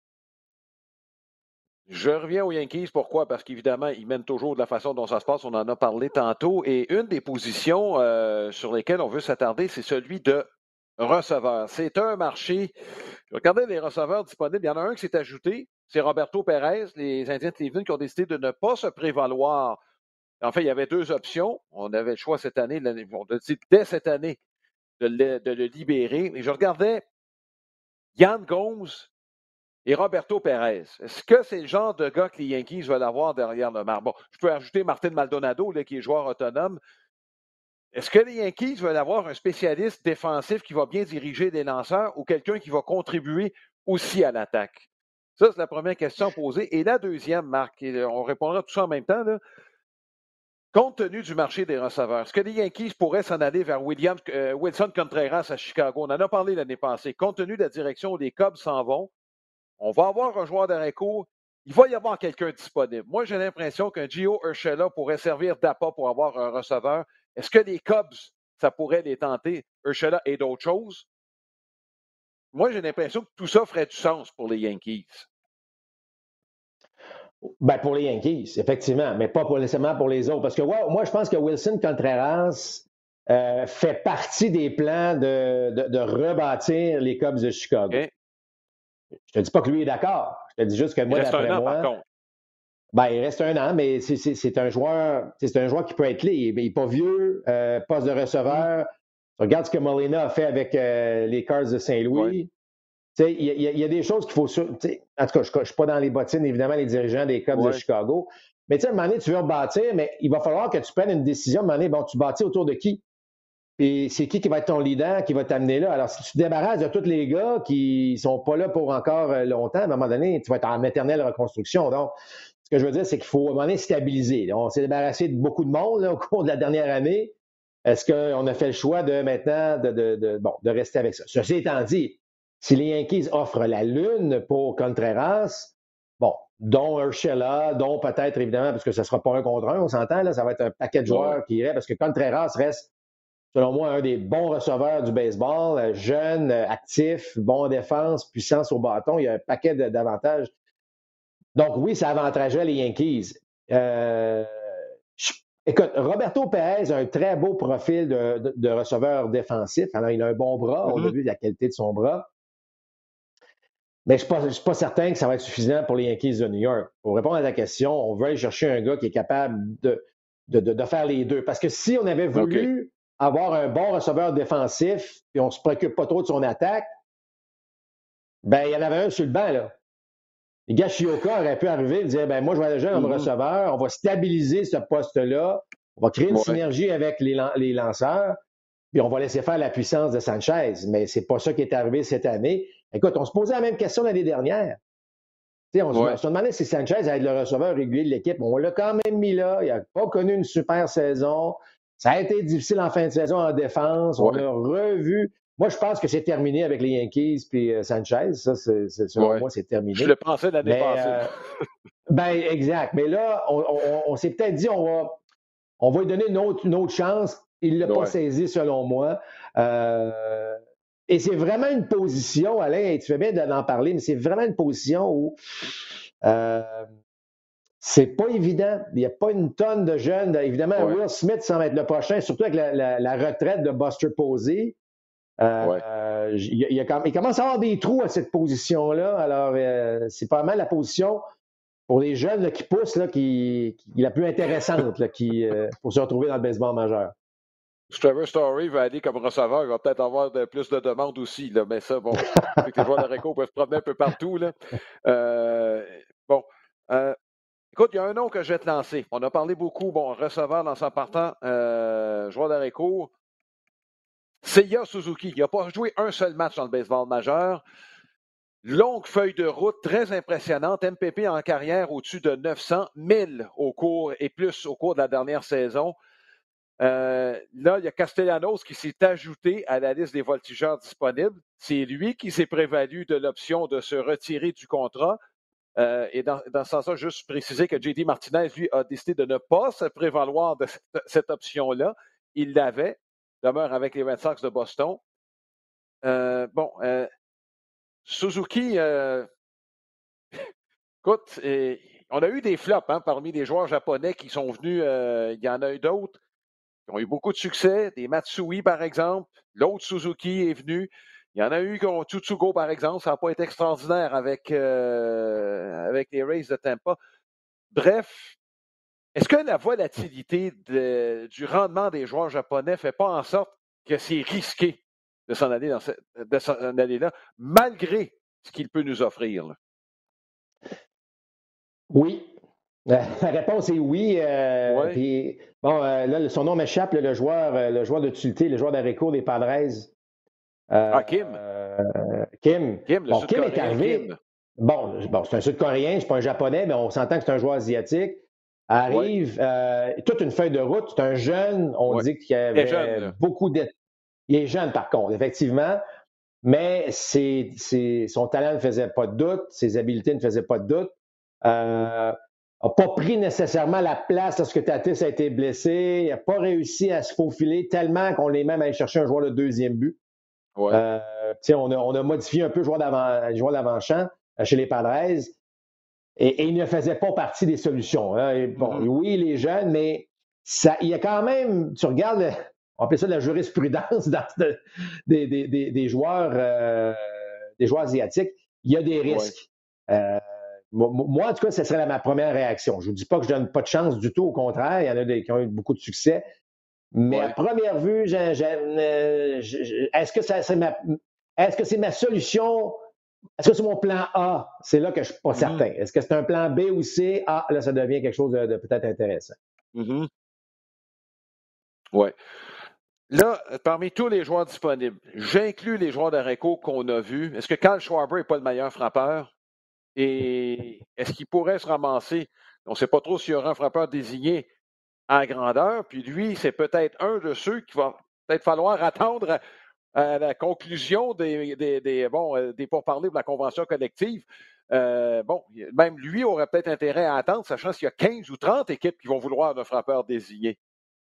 Je reviens aux Yankees. Pourquoi? Parce qu'évidemment, ils mènent toujours de la façon dont ça se passe. On en a parlé tantôt. Et une des positions euh, sur lesquelles on veut s'attarder, c'est celui de receveur. C'est un marché. Regardez les receveurs disponibles. Il y en a un qui s'est ajouté. C'est Roberto Pérez, les Indiens de Cleveland, qui ont décidé de ne pas se prévaloir. En fait, il y avait deux options. On avait le choix cette année, l'année, on a dit dès cette année, de le, de le libérer. Et je regardais Yann Gomes et Roberto Pérez. Est-ce que c'est le genre de gars que les Yankees veulent avoir derrière le marbre? Bon, je peux ajouter Martin Maldonado, là, qui est joueur autonome. Est-ce que les Yankees veulent avoir un spécialiste défensif qui va bien diriger les lanceurs ou quelqu'un qui va contribuer aussi à l'attaque? Ça, c'est la première question posée. Et la deuxième, Marc, et on répondra tout ça en même temps, là. Compte tenu du marché des receveurs, est-ce que les Yankees pourraient s'en aller vers Williams, euh, Wilson Contreras à Chicago? On en a parlé l'année passée. Compte tenu de la direction où les Cubs s'en vont, on va avoir un joueur d'arrêt court. Il va y avoir quelqu'un disponible. Moi, j'ai l'impression qu'un Gio Urshela pourrait servir d'appât pour avoir un receveur. Est-ce que les Cubs, ça pourrait les tenter, Urshela et d'autres choses? Moi, j'ai l'impression que tout ça ferait du sens pour les Yankees.
Ben, pour les Yankees, effectivement, mais pas pour, nécessairement pour les autres. Parce que ouais, moi, je pense que Wilson Contreras euh, fait partie des plans de, de, de rebâtir les Cubs de Chicago.
Okay.
Je te dis pas que lui est d'accord. Je te dis juste que moi,
il reste
d'après
un an,
moi.
Par contre.
Ben, il reste un an, mais c'est, c'est, c'est un joueur, c'est un joueur qui peut être clé. Il n'est pas vieux, euh, poste de receveur. Mm. Regarde ce que Molina a fait avec euh, les Cards de Saint-Louis. Ouais. Il y, y, y a des choses qu'il faut. En tout cas, je ne suis pas dans les bottines, évidemment, les dirigeants des Cubs ouais. de Chicago. Mais tu sais, à un moment donné, tu veux rebâtir, mais il va falloir que tu prennes une décision. À un moment donné, bon, tu bâtis autour de qui? Et c'est qui qui va être ton leader, qui va t'amener là? Alors, si tu te débarrasses de tous les gars qui ne sont pas là pour encore longtemps, à un moment donné, tu vas être en éternelle reconstruction. Donc, ce que je veux dire, c'est qu'il faut à un moment donné stabiliser. On s'est débarrassé de beaucoup de monde là, au cours de la dernière année. Est-ce qu'on a fait le choix de maintenant de, de, de, bon, de rester avec ça? Ceci étant dit, si les Yankees offrent la lune pour Contreras, bon, dont Urshela, dont peut-être évidemment, parce que ce ne sera pas un contre un, on s'entend, là, ça va être un paquet de joueurs ouais. qui iraient, parce que Contreras reste, selon moi, un des bons receveurs du baseball, jeune, actif, bon en défense, puissance au bâton, il y a un paquet d'avantages. Donc oui, ça avantagerait les Yankees. Euh, je, écoute, Roberto Pérez a un très beau profil de, de, de receveur défensif. Alors, il a un bon bras, mm-hmm. on a vu la qualité de son bras. Mais je ne suis pas certain que ça va être suffisant pour les Yankees de New York. Pour répondre à ta question, on veut aller chercher un gars qui est capable de, de, de, de faire les deux. Parce que si on avait voulu okay. avoir un bon receveur défensif et on ne se préoccupe pas trop de son attaque, ben il y en avait un sur le banc, là. Les gars, Shioka aurait pu arriver et dire ben moi, je vais aller jouer comme mm-hmm. receveur, on va stabiliser ce poste-là, on va créer une ouais. synergie avec les, les lanceurs, puis on va laisser faire la puissance de Sanchez. Mais c'est pas ça qui est arrivé cette année. Écoute, on se posait la même question l'année dernière. T'sais, on, ouais. se, on se demandait si Sanchez allait être le receveur régulier de l'équipe. On l'a quand même mis là. Il n'a pas connu une super saison. Ça a été difficile en fin de saison en défense. Ouais. On a revu. Moi, je pense que c'est terminé avec les Yankees puis euh, Sanchez. Ça, c'est, c'est, selon ouais. moi, c'est terminé.
Je le pensais l'année Mais, passée.
Euh, ben, exact. Mais là, on, on, on s'est peut-être dit on va, on va lui donner une autre, une autre chance. Il ne l'a ouais. pas saisi, selon moi. Euh, et c'est vraiment une position, Alain, tu fais bien d'en parler, mais c'est vraiment une position où euh, c'est pas évident. Il n'y a pas une tonne de jeunes. Évidemment, ouais. Will Smith semble être le prochain, surtout avec la, la, la retraite de Buster Posey. Euh, ouais. euh, il, il, a, il commence à avoir des trous à cette position-là. Alors, euh, c'est pas mal la position pour les jeunes là, qui poussent, là, qui, qui est la plus intéressante là, qui, euh, pour se retrouver dans le baseball majeur.
Trevor Story va aller comme receveur, il va peut-être avoir de, plus de demandes aussi, là, mais ça, bon, les joueurs de réco peuvent se promener un peu partout. Là. Euh, bon, euh, Écoute, il y a un nom que je vais te lancer. On a parlé beaucoup, bon, receveur dans son partant, euh, joueur d'arrêt-court. Seiya Suzuki. Il n'a pas joué un seul match dans le baseball majeur. Longue feuille de route, très impressionnante. M P P en carrière au-dessus de neuf cents, mille au cours et plus au cours de la dernière saison. Euh, là, il y a Castellanos qui s'est ajouté à la liste des voltigeurs disponibles. C'est lui qui s'est prévalu de l'option de se retirer du contrat. Euh, et dans, dans ce sens-là, juste préciser que J D Martinez, lui, a décidé de ne pas se prévaloir de cette, cette option-là. Il l'avait, demeure avec les Red Sox de Boston. Euh, bon, euh, Suzuki, euh, écoute, et, on a eu des flops hein, parmi les joueurs japonais qui sont venus. Euh, il y en a eu d'autres qui ont eu beaucoup de succès. Des Matsui, par exemple. L'autre Suzuki est venu. Il y en a eu qui ont Tsutsugo, par exemple. Ça n'a pas été extraordinaire avec, euh, avec les Rays de Tampa. Bref, est-ce que la volatilité de, du rendement des joueurs japonais ne fait pas en sorte que c'est risqué de s'en aller, dans ce, de s'en aller là, malgré ce qu'il peut nous offrir? Là?
Oui. La réponse est oui. Euh,
Ouais.
puis, bon, euh, là, son nom m'échappe, le joueur, euh, le joueur d'utilité, le joueur d'arrêt-court des Padres. Euh,
Ah, Kim.
euh, Kim.
Kim, le
Bon, Kim est
Sud-Coréen
arrivé.
Kim.
Bon, bon c'est un Sud-Coréen, c'est pas un Japonais, mais on s'entend que c'est un joueur asiatique. Arrive, euh, toute une feuille de route. C'est un jeune. On
Ouais.
dit qu'il
Il est jeune,
avait
là.
beaucoup de. Il est jeune, par contre, effectivement. Mais c'est, c'est, son talent ne faisait pas de doute, ses habiletés ne faisaient pas de doute. Euh, n'a pas pris nécessairement la place lorsque Tatis a été blessé. Il n'a pas réussi à se faufiler tellement qu'on est même allé chercher un joueur de deuxième but.
Ouais.
Euh, on, a, on a modifié un peu le joueur d'avant, le joueur d'avant-champ chez les Padres. Et, et il ne faisait pas partie des solutions. Hein. Et bon, mm-hmm. Oui, il est jeune, mais ça, il y a quand même, tu regardes, le, on appelle ça de la jurisprudence dans, de, des, des, des, des joueurs euh, des joueurs asiatiques, il y a des risques. Ouais. Euh, moi, en tout cas, ce serait ma première réaction. Je ne vous dis pas que je ne donne pas de chance du tout, au contraire, il y en a des qui ont eu beaucoup de succès. Mais ouais. À première vue, j'ai, j'ai, euh, j'ai, est-ce que ça, c'est ma, est-ce que c'est ma solution? Est-ce que c'est mon plan A? C'est là que je ne suis pas mm-hmm. certain. Est-ce que c'est un plan B ou C? Ah, là, ça devient quelque chose de, de peut-être intéressant.
Mm-hmm. Oui. Là, parmi tous les joueurs disponibles, j'inclus les joueurs d'arrêt-court qu'on a vus. Est-ce que Kyle Schwarber n'est pas le meilleur frappeur? Et est-ce qu'il pourrait se ramasser? On ne sait pas trop s'il y aura un frappeur désigné en grandeur. Puis lui, c'est peut-être un de ceux qu'il va peut-être falloir attendre à, à la conclusion des, des, des, bon, des pourparlers de la convention collective. Euh, bon, même lui aurait peut-être intérêt à attendre, sachant qu'il y a quinze ou trente équipes qui vont vouloir un frappeur désigné.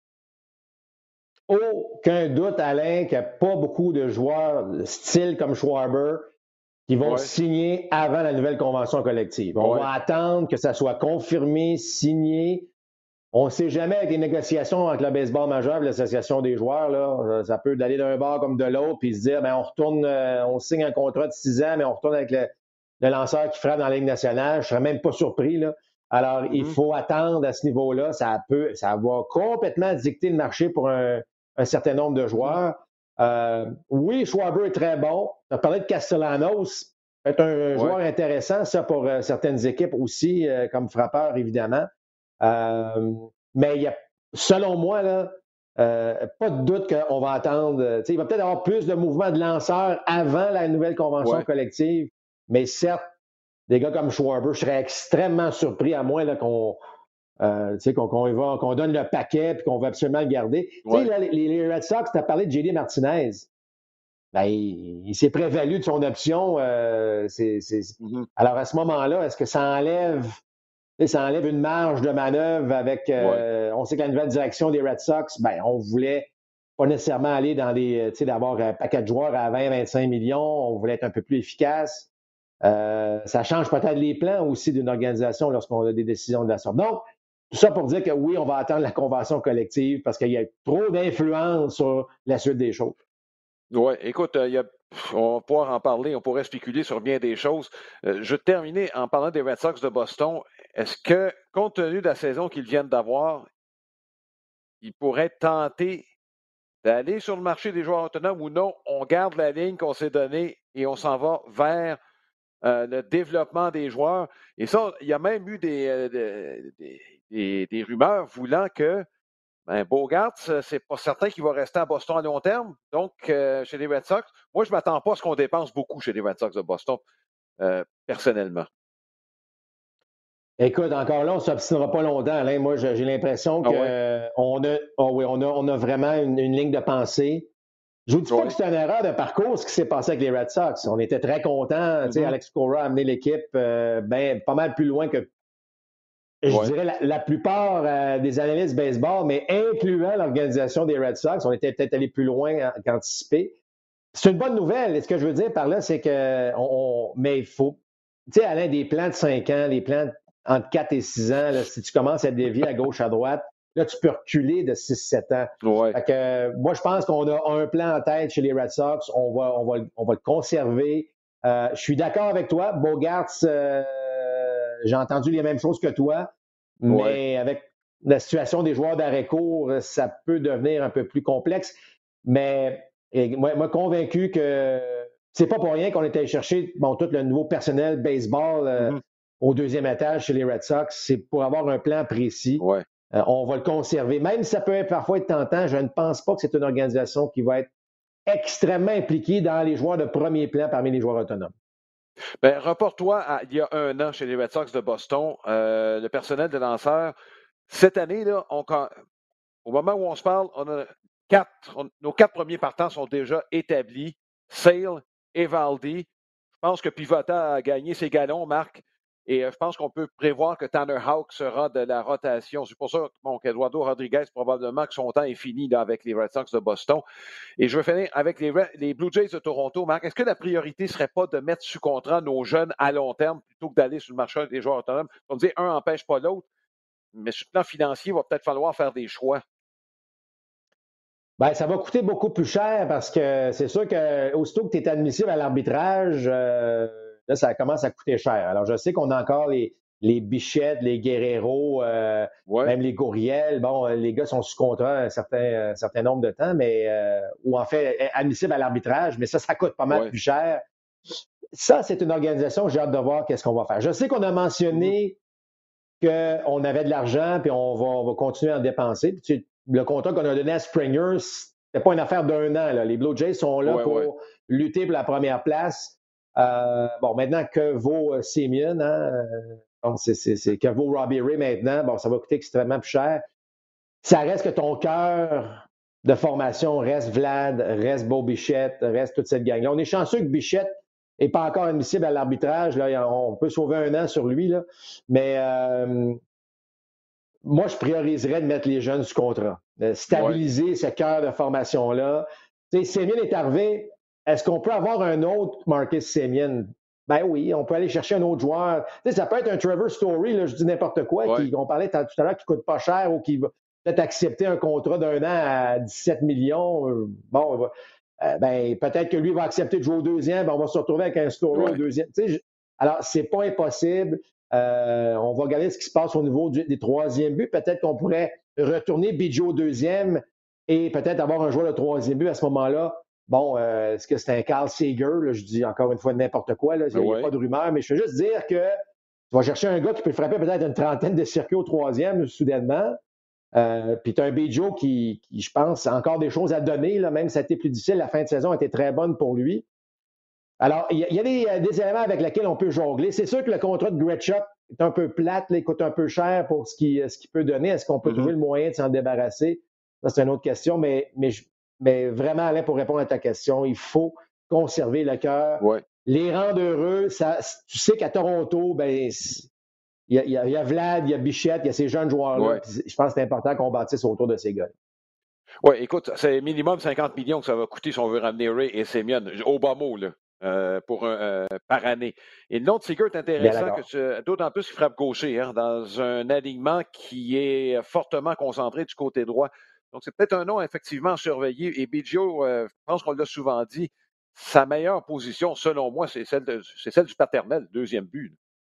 Aucun doute, Alain, qu'il n'y a pas beaucoup de joueurs style comme Schwarber qui vont ouais. signer avant la nouvelle convention collective. On ouais. va attendre que ça soit confirmé, signé. On ne sait jamais avec les négociations entre le baseball majeur et l'association des joueurs, là, ça peut aller d'un bord comme de l'autre, puis se dire, ben, on retourne, euh, on signe un contrat de six ans, mais on retourne avec le, le lanceur qui frappe dans la Ligue nationale. Je ne serais même pas surpris, là. Alors, mm-hmm. il faut attendre à ce niveau-là. Ça peut, ça va complètement dicter le marché pour un, un certain nombre de joueurs. Euh, oui, Schwarber est très bon. On a parlé de Castellanos. C'est un ouais. joueur intéressant, ça, pour euh, certaines équipes aussi, euh, comme frappeur, évidemment. Euh, mais il y a, selon moi, là, euh, pas de doute qu'on va attendre. Il va peut-être avoir plus de mouvements de lanceurs avant la nouvelle convention ouais. collective. Mais certes, des gars comme Schwarber, je serais extrêmement surpris, à moins là, qu'on, euh, qu'on, qu'on, va, qu'on donne le paquet et qu'on va absolument le garder. Ouais. Là, les, les Red Sox, tu as parlé de J D Martinez. Ben, il, il s'est prévalu de son option. Euh, c'est, c'est... Mm-hmm. Alors, à ce moment-là, est-ce que ça enlève, ça enlève une marge de manœuvre avec... Euh, ouais. On sait que la nouvelle direction des Red Sox, ben, on voulait pas nécessairement aller dans des... Tu sais, d'avoir un paquet de joueurs à vingt à vingt-cinq millions. On voulait être un peu plus efficace. Euh, ça change peut-être les plans aussi d'une organisation lorsqu'on a des décisions de la sorte. Donc, tout ça pour dire que oui, on va attendre la convention collective parce qu'il y a trop d'influence sur la suite des choses.
Oui, écoute, euh, il y a, on va pouvoir en parler, on pourrait spéculer sur bien des choses. Euh, je vais terminer en parlant des Red Sox de Boston. Est-ce que, compte tenu de la saison qu'ils viennent d'avoir, ils pourraient tenter d'aller sur le marché des joueurs autonomes ou non? On garde la ligne qu'on s'est donnée et on s'en va vers euh, le développement des joueurs. Et ça, il y a même eu des, euh, des, des, des rumeurs voulant que ben, Bogaerts, c'est pas certain qu'il va rester à Boston à long terme. Donc, euh, chez les Red Sox, moi, je ne m'attends pas à ce qu'on dépense beaucoup chez les Red Sox de Boston, euh, personnellement.
Écoute, encore là, on ne s'obstinera pas longtemps, Alain. Moi, j'ai l'impression
Ah ouais?
qu'on a, oh oui, on a, on a vraiment une, une ligne de pensée. Je ne vous dis pas
Oui.
que c'est une erreur de parcours ce qui s'est passé avec les Red Sox. On était très contents. Mm-hmm. Alex Cora a amené l'équipe euh, ben, pas mal plus loin que, je ouais. dirais, la, la plupart euh, des analystes baseball, mais incluant l'organisation des Red Sox. On était peut-être allé plus loin qu'anticipé. C'est une bonne nouvelle. Et ce que je veux dire par là, c'est que, on, on, mais il faut, tu sais, Alain, des plans de cinq ans, des plans entre quatre et six ans, là, si tu commences à dévier à gauche, à droite, là, tu peux reculer de six sept ans.
Ouais.
Fait que, euh, moi, je pense qu'on a un plan en tête chez les Red Sox. On va, on va, on va le conserver. Euh, je suis d'accord avec toi. Bogaerts, euh, j'ai entendu les mêmes choses que toi, mais ouais. avec la situation des joueurs d'arrêt court, ça peut devenir un peu plus complexe. Mais et moi, moi, convaincu que c'est pas pour rien qu'on est allé chercher bon, tout le nouveau personnel baseball euh, mm-hmm. au deuxième étage chez les Red Sox. C'est pour avoir un plan précis.
Ouais.
Euh, on va le conserver. Même si ça peut être, parfois être tentant, je ne pense pas que c'est une organisation qui va être extrêmement impliquée dans les joueurs de premier plan parmi les joueurs autonomes.
Bien, reporte-toi à, il y a un an chez les Red Sox de Boston. Euh, le personnel de lanceurs, cette année, là, on, au moment où on se parle, on a quatre, on, nos quatre premiers partants sont déjà établis. Sale, Evaldi. Je pense que Pivota a gagné ses galons, Marc. Et euh, je pense qu'on peut prévoir que Tanner Houck sera de la rotation. C'est pour ça bon, qu'Eduardo Rodriguez, probablement que son temps est fini là, avec les Red Sox de Boston. Et je veux finir avec les, les Blue Jays de Toronto. Marc, est-ce que la priorité ne serait pas de mettre sous contrat nos jeunes à long terme plutôt que d'aller sur le marché des joueurs autonomes? On dit un n'empêche pas l'autre, mais sur le plan financier, il va peut-être falloir faire des choix.
Bien, ça va coûter beaucoup plus cher parce que c'est sûr que aussitôt que tu es admissible à l'arbitrage, euh, là, ça commence à coûter cher. Alors, je sais qu'on a encore les, les Bichette, les Guerrero, euh, ouais. même les Gouriel. Bon, les gars sont sous contrat un certain, un certain nombre de temps, mais euh, ou en fait, admissible à l'arbitrage, mais ça, ça coûte pas mal ouais. plus cher. Ça, c'est une organisation, j'ai hâte de voir qu'est-ce qu'on va faire. Je sais qu'on a mentionné mmh. qu'on avait de l'argent puis on va, on va continuer à en dépenser. Puis tu, le contrat qu'on a donné à Springer, c'était pas une affaire d'un an. Là. Les Blue Jays sont là ouais, pour ouais. lutter pour la première place. Euh, bon, maintenant, que vaut euh, Semien? Hein? Bon, c'est, c'est, c'est, que vaut Robbie Ray maintenant? Bon, ça va coûter extrêmement plus cher. Ça reste que ton cœur de formation reste Vlad, reste Beau Bichette, reste toute cette gang-là. On est chanceux que Bichette n'est pas encore admissible à l'arbitrage. Là, on peut sauver un an sur lui, là. Mais euh, moi, je prioriserais de mettre les jeunes sous contrat. De stabiliser ouais. ce cœur de formation-là. Tu sais, Semien est arrivé. Est-ce qu'on peut avoir un autre Marcus Semien? Ben oui, on peut aller chercher un autre joueur. Tu sais, ça peut être un Trevor Story, là, je dis n'importe quoi, ouais. qui, on parlait tout à l'heure, qui ne coûte pas cher ou qui va peut-être accepter un contrat d'un an à dix-sept millions. Bon, euh, ben, peut-être que lui va accepter de jouer au deuxième, ben, on va se retrouver avec un Story ouais. au deuxième. Tu sais, je, alors, c'est pas impossible. Euh, on va regarder ce qui se passe au niveau du, des troisièmes buts. Peut-être qu'on pourrait retourner Biggio au deuxième et peut-être avoir un joueur de troisième but à ce moment-là. Bon, euh, est-ce que c'est un Carl Seager? Là, je dis encore une fois n'importe quoi. Là, il n'y a ouais. pas de rumeur, mais je veux juste dire que tu vas chercher un gars qui peut frapper peut-être une trentaine de circuits au troisième, soudainement. Euh, puis tu as un Biggio qui, qui, je pense, a encore des choses à donner. Là, même si ça a été plus difficile, la fin de saison a été très bonne pour lui. Alors, il y a, il y a des, des éléments avec lesquels on peut jongler. C'est sûr que le contrat de Gretschuk est un peu plate, là, il coûte un peu cher pour ce qu'il ce qu'il peut donner. Est-ce qu'on peut mm-hmm. trouver le moyen de s'en débarrasser? Ça, c'est une autre question, mais, mais, mais vraiment, Alain, pour répondre à ta question, il faut conserver le cœur.
Ouais.
Les rendre heureux, ça, tu sais qu'à Toronto, ben, il y, a, il y a Vlad, il y a Bichette, il y a ces jeunes joueurs-là. Ouais. Je pense que c'est important qu'on bâtisse autour de ces gars.
Oui, écoute, c'est minimum cinquante millions que ça va coûter si on veut ramener Ray et Semien. Au bas mot, là. Euh, pour un, euh, par année. Et le nom de Seager est intéressant, que tu, d'autant plus qu'il frappe gaucher, hein, dans un alignement qui est fortement concentré du côté droit. Donc, c'est peut-être un nom effectivement à surveiller. Et Biggio, euh, je pense qu'on l'a souvent dit, sa meilleure position, selon moi, c'est celle, de, c'est celle du paternel, deuxième but.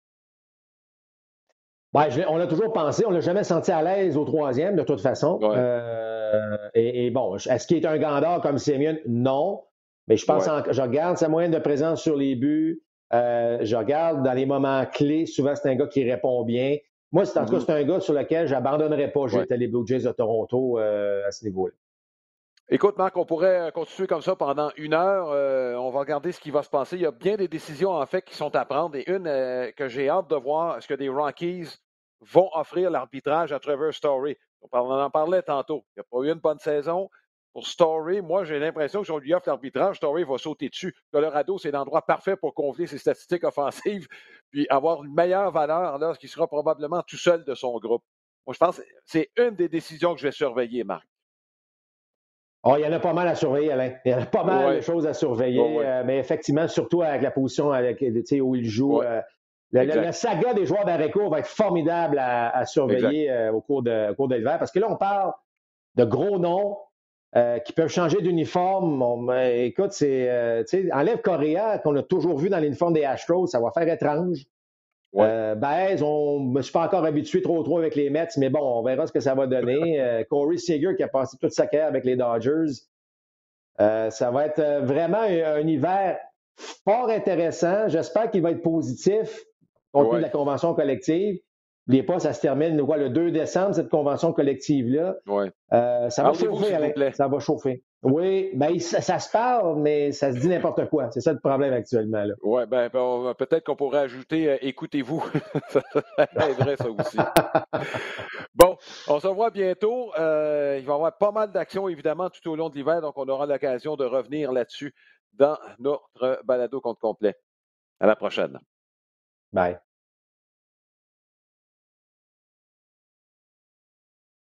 Ben, je, on l'a toujours pensé, on ne l'a jamais senti à l'aise au troisième, de toute façon. Ouais. Euh, et, et bon, est-ce qu'il est un gandard comme Semien? Non. Mais je pense, ouais. en, je regarde sa moyenne de présence sur les buts. Euh, je regarde dans les moments clés, souvent c'est un gars qui répond bien. Moi, c'est, en tout cas,
Mhm.
c'est un gars sur lequel j'abandonnerais pas.
Ouais.
J'étais les Blue Jays de Toronto euh, à ce niveau-là.
Écoute, Marc, on pourrait continuer comme ça pendant une heure. Euh, on va regarder ce qui va se passer. Il y a bien des décisions, en fait, qui sont à prendre. Et une euh, que j'ai hâte de voir, est-ce que des Rockies vont offrir l'arbitrage à Trevor Story? On en parlait tantôt. Il n'y a pas eu une bonne saison. Pour Story, moi, j'ai l'impression que si on lui offre l'arbitrage, Story va sauter dessus. Colorado, c'est l'endroit parfait pour confier ses statistiques offensives puis avoir une meilleure valeur lorsqu'il sera probablement tout seul de son groupe. Moi, je pense que c'est une des décisions que je vais surveiller, Marc.
Oh, il y en a pas mal à surveiller, Alain. Il y en a pas mal
Ouais.
de choses à surveiller,
Ouais, ouais.
euh, mais effectivement, surtout avec la position avec, où il joue.
Ouais.
Euh, le, le,
Exact.
le saga des joueurs d'Areco va être formidable à, à surveiller euh, au cours de, au cours de l'hiver, parce que là, on parle de gros noms euh, qui peuvent changer d'uniforme. On, ben, écoute, c'est, euh, enlève Correa, qu'on a toujours vu dans l'uniforme des Astros, ça va faire étrange.
Ouais.
Euh, Baez, on ne me suis pas encore habitué trop trop avec les Mets, mais bon, on verra ce que ça va donner. Euh, Corey Seager qui a passé toute sa carrière avec les Dodgers. Euh, ça va être vraiment un, un hiver fort intéressant. J'espère qu'il va être positif compte tenu
Ouais.
de la convention collective. N'oubliez pas, ça se termine quoi, le deux décembre, cette convention collective-là.
Ouais.
Euh, ça va
Parlez-vous,
chauffer,
s'il
Alain.
vous plaît.
Ça va chauffer. Oui, ben, ça, ça se parle, mais ça se dit n'importe quoi. C'est ça le problème actuellement. Là.
Ouais, ben, ben, peut-être qu'on pourrait ajouter euh, écoutez-vous. Ça aiderait, ça aussi. Bon, on se revoit bientôt. Euh, il va y avoir pas mal d'actions, évidemment, tout au long de l'hiver, donc on aura l'occasion de revenir là-dessus dans notre balado compte complet. À la prochaine.
Bye.